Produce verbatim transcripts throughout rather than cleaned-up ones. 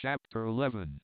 Chapter eleven.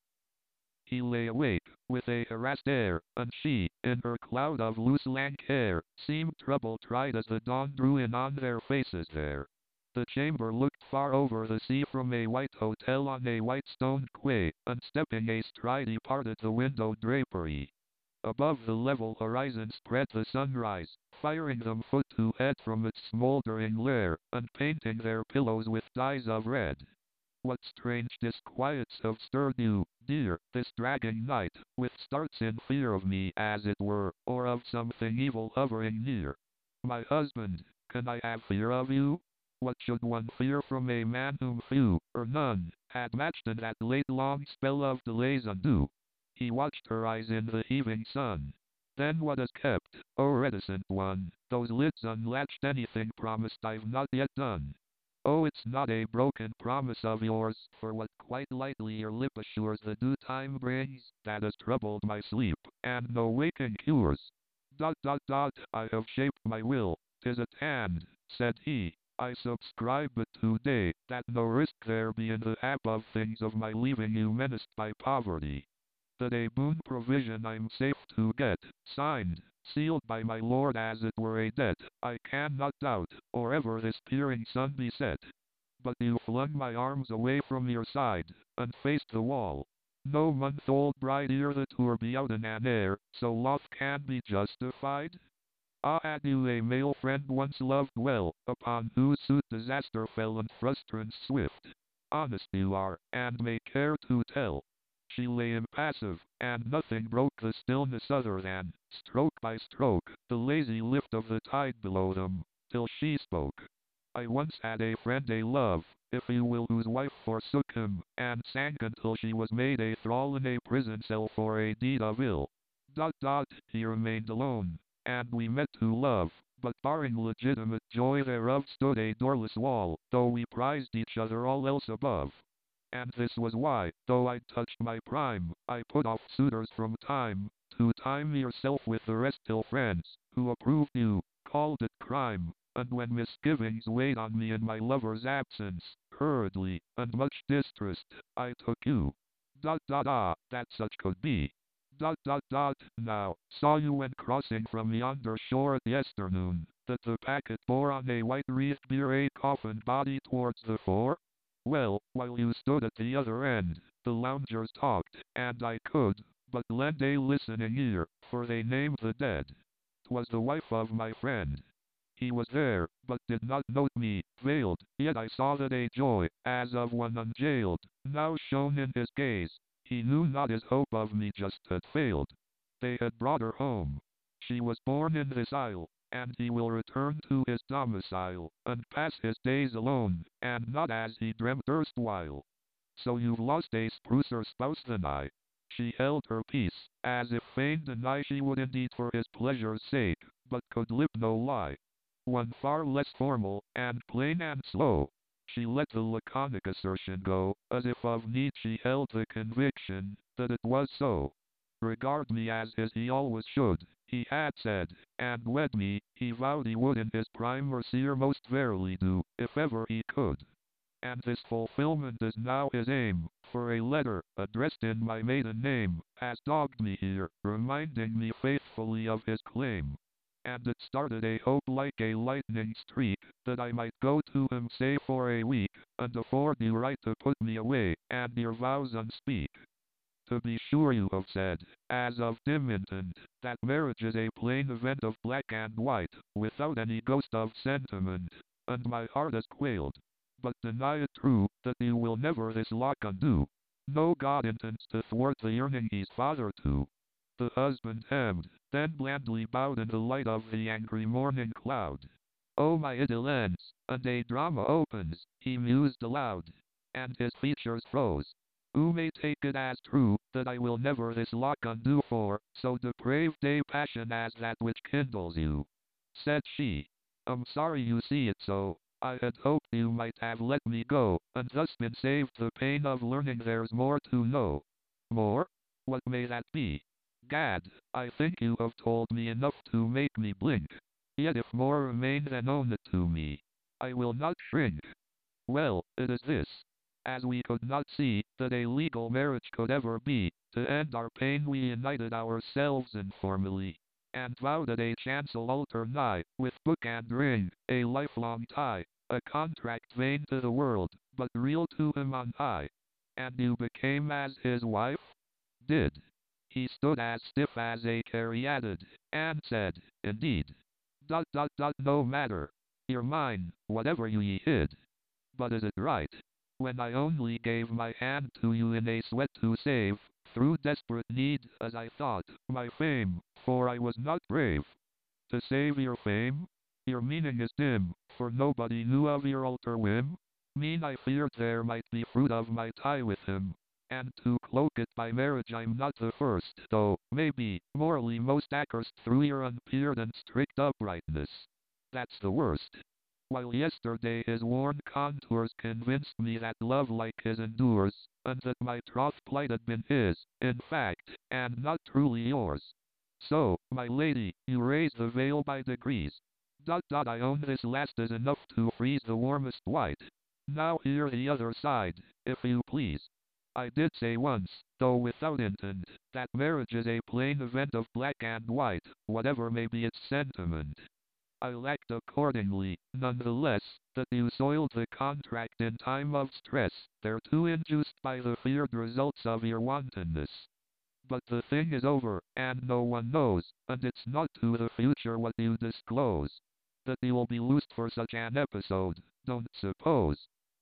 He lay awake, with a harassed air, and she, in her cloud of loose lank hair, seemed troubled right as the dawn drew in on their faces there. The chamber looked far over the sea from a white hotel on a white stone quay, and stepping astride he parted the window drapery. Above the level horizon spread the sunrise, firing them foot to head from its smoldering lair, and painting their pillows with dyes of red. What strange disquiets have stirred you, dear, this dragging night, with starts in fear of me, as it were, or of something evil hovering near? My husband, can I have fear of you? What should one fear from a man whom few, or none, had matched in that late long spell of delays undue? He watched her eyes in the heaving sun. Then what has kept, O reticent one, those lids unlatched? Anything promised I've not yet done. Oh, it's not a broken promise of yours, for what quite lightly your lip assures the due time brings, that has troubled my sleep, and no waking cures. Dot dot dot, I have shaped my will, 'tis at hand, said he. I subscribe but today, that no risk there be in the hap of things of my leaving you menaced by poverty. That a boon provision I'm safe to get, signed, sealed by my lord as it were a debt, I can not doubt, or ever this peering sun be set. But you flung my arms away from your side, and faced the wall. No month-old bride ere the tour be out in an air, so loth can be justified? Ah, had you a male friend once loved well, upon whose suit disaster fell and frustrance swift? Honest you are, and may care to tell. She lay impassive, and nothing broke the stillness other than, stroke by stroke, the lazy lift of the tide below them, till she spoke. I once had a friend, a love, if you will, whose wife forsook him, and sank until she was made a thrall in a prison cell for a deed of ill. Dot dot, he remained alone, and we met to love, but barring legitimate joy thereof stood a doorless wall, though we prized each other all else above. And this was why, though I'd touched my prime, I put off suitors from time to time, yourself with the rest, till friends, who approved you, called it crime. And when misgivings weighed on me in my lover's absence, hurriedly, and much distressed, I took you. Dot dot ah, that such could be. Dot dot dot, now, saw you when crossing from yonder shore at yesternoon, that the packet bore on a white wreathed bier a coffined body towards the fore? Well, while you stood at the other end, the loungers talked, and I could but lend a listening ear, for they named the dead. 'Twas the wife of my friend. He was there, but did not note me, veiled, yet I saw that a joy, as of one unjailed, now shone in his gaze. He knew not his hope of me just had failed. They had brought her home. She was born in this isle, and he will return to his domicile, and pass his days alone, and not as he dreamt erstwhile. So you've lost a sprucer spouse than I. She held her peace, as if fain deny she would indeed for his pleasure's sake, but could lip no lie. One far less formal, and plain and slow. She let the laconic assertion go, as if of need she held the conviction that it was so. Regard me as his he always should, he had said, and wed me, he vowed he would in his prime or seer most verily do, if ever he could. And this fulfillment is now his aim, for a letter, addressed in my maiden name, has dogged me here, reminding me faithfully of his claim. And it started a hope like a lightning streak, that I might go to him say for a week, and afford you right to put me away, and your vows unspeak. To be sure you have said, as of dim intent, that marriage is a plain event of black and white, without any ghost of sentiment, and my heart has quailed. But deny it true, that you will never this lock undo. No God intends to thwart the yearning he's father to. The husband hemmed, then blandly bowed in the light of the angry morning cloud. Oh, my idyll ends, and a drama opens, he mused aloud, and his features froze. Who may take it as true, that I will never this lock undo for so depraved a passion as that which kindles you? Said she. I'm sorry you see it so. I had hoped you might have let me go, and thus been saved the pain of learning there's more to know. More? What may that be? Gad, I think you have told me enough to make me blink. Yet if more remain then own it to me. I will not shrink. Well, it is this. as we could not see that a legal marriage could ever be. To end our pain we united ourselves informally, and vowed at a chancel altar nigh, with book and ring, a lifelong tie, a contract vain to the world, but real to him on high. And you became as his wife? Did. He stood as stiff as a caryatid, and said, indeed. Dot dot dot no matter. You're mine, whatever ye hid. But is it right, when I only gave my hand to you in a sweat to save, through desperate need, as I thought, my fame, for I was not brave, to save your fame? Your meaning is dim, for nobody knew of your altar whim. Mean I feared there might be fruit of my tie with him, and to cloak it by marriage I'm not the first, though, maybe, morally most accursed through your unpeered and strict uprightness. That's the worst. While yesterday his worn contours convinced me that love like his endures, and that my troth plight had been his, in fact, and not truly yours. So, my lady, you raise the veil by degrees. Dot dot I own this last is enough to freeze the warmest white. Now hear the other side, if you please. I did say once, though without intent, that marriage is a plain event of black and white, whatever may be its sentiment. I lacked accordingly, none the less, that you soiled the contract in time of stress, thereto induced by the feared results of your wantonness. But the thing is over, and no one knows, and it's not to the future what you disclose, that you'll be loosed for such an episode, don't suppose.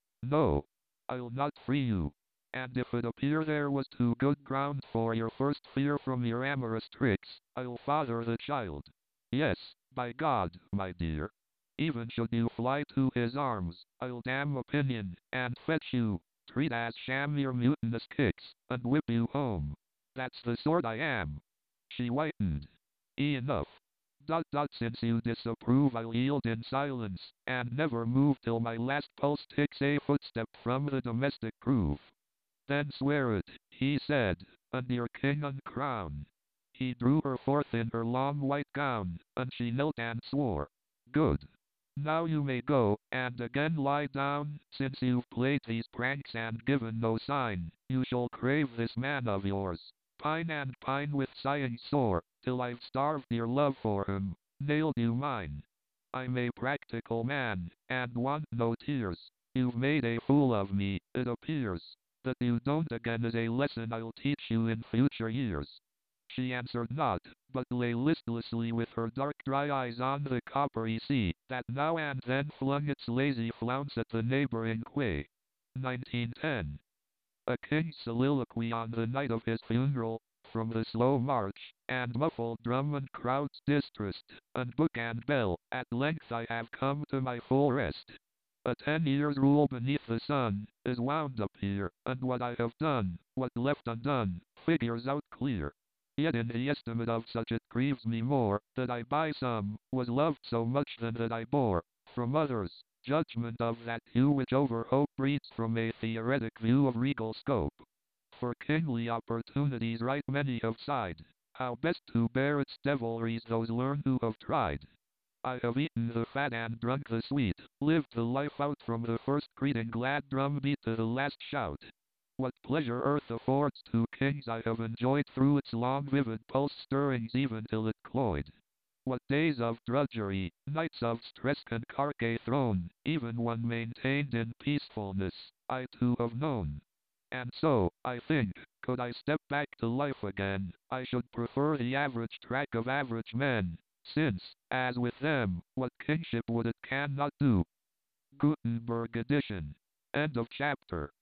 No, I'll not free you. And if it appear there was too good ground for your first fear from your amorous tricks, I'll father the child. Yes, by God, my dear. Even should you fly to his arms, I'll damn opinion, and fetch you, treat as sham your mutinous kicks, and whip you home. That's the sort I am. She whitened. Enough. Dot dot since you disapprove I'll yield in silence, and never move till my last pulse ticks a footstep from the domestic groove. Then swear it, he said, under your king and crown. He drew her forth in her long white gown, and she knelt and swore. Good. Now you may go, and again lie down, since you've played these pranks and given no sign. You shall crave this man of yours. Pine and pine with sighing sore, till I've starved your love for him, nailed you mine. I'm a practical man, and want no tears. You've made a fool of me, it appears. That you don't again is a lesson I'll teach you in future years. She answered not, but lay listlessly with her dark dry eyes on the coppery sea, that now and then flung its lazy flounce at the neighboring quay. nineteen ten. A king's soliloquy on the night of his funeral, from the slow march, and muffled drum and crowd's distrust, and book and bell, at length I have come to my full rest. A ten years' rule beneath the sun, is wound up here, and what I have done, what left undone, figures out clear. Yet in the estimate of such it grieves me more, that I by some, was loved so much than that I bore, from others, judgment of that hue which over hope breeds from a theoretic view of regal scope. For kingly opportunities right many have sighed, how best to bear its devilries those learn who have tried. I have eaten the fat and drunk the sweet, lived the life out from the first greeting glad drumbeat to the last shout. What pleasure earth affords to kings I have enjoyed through its long vivid pulse stirrings even till it cloyed. What days of drudgery, nights of stress can Carke thrown, even one maintained in peacefulness, I too have known. And so, I think, could I step back to life again, I should prefer the average track of average men, since, as with them, what kingship would it cannot do. Gutenberg edition. End of chapter.